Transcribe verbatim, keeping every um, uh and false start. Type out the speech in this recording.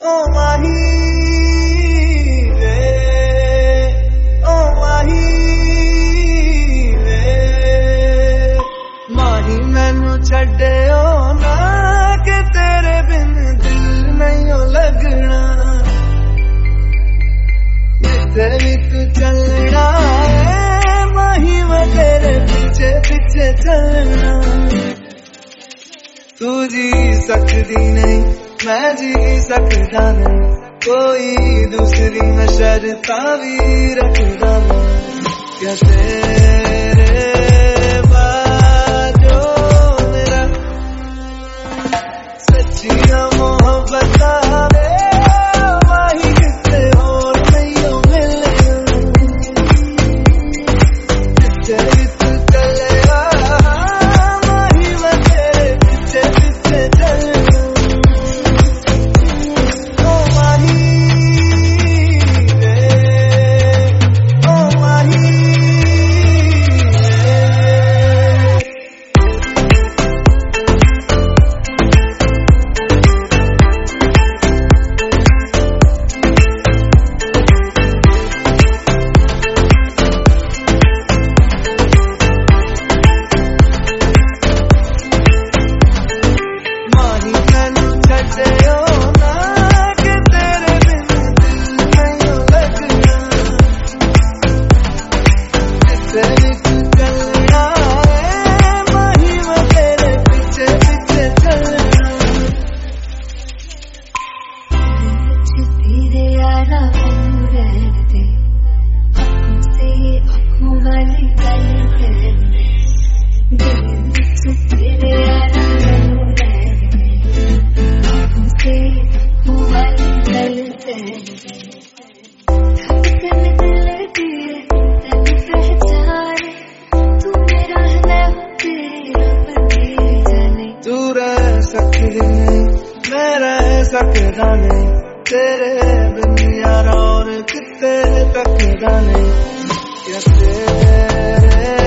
ओ माही वे, ओ माही वे, माही मैनू छड्डियो ना कि तेरे बिन दिल नहीं लगना। जिथे भी तू चलना है माही मैं तेरे पीछे पीछे चलना। तू जी सकती नहीं मैं जी सकता नहीं, कोई दूसरी मैं शर्ता भी रखता नहीं। क्या तेरे बाजो मेरा सच्ची मोहब्बत वे माही किसे और नहीं मिले। जिथे तू चलेगा माही मैं तेरे पीछे पीछे चलना। मैं रह सकता नहीं तेरे बिन यार और कितने तक नहीं। क्या तेरे